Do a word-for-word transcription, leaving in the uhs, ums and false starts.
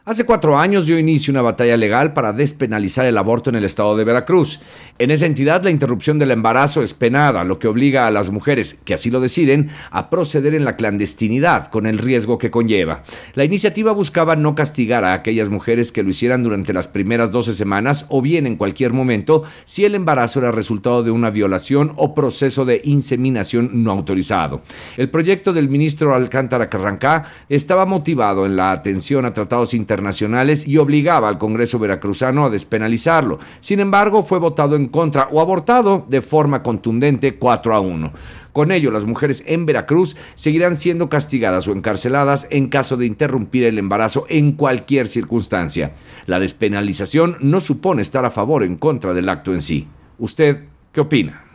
Hace cuatro años dio inicio una batalla legal para despenalizar el aborto en el estado de Veracruz. En esa entidad, la interrupción del embarazo es penada, lo que obliga a las mujeres, que así lo deciden, a proceder en la clandestinidad, con el riesgo que conlleva. La iniciativa buscaba no castigar a aquellas mujeres que lo hicieran durante las primeras doce semanas o bien en cualquier momento si el embarazo era resultado de una violación o proceso de inseminación no autorizado. El proyecto del ministro Alcántara Carrancá estaba motivado en la atención a tratados internacionales internacionales y obligaba al Congreso veracruzano a despenalizarlo. Sin embargo, fue votado en contra o abortado de forma contundente cuatro a uno. Con ello, las mujeres en Veracruz seguirán siendo castigadas o encarceladas en caso de interrumpir el embarazo en cualquier circunstancia. La despenalización no supone estar a favor o en contra del acto en sí. ¿Usted qué opina?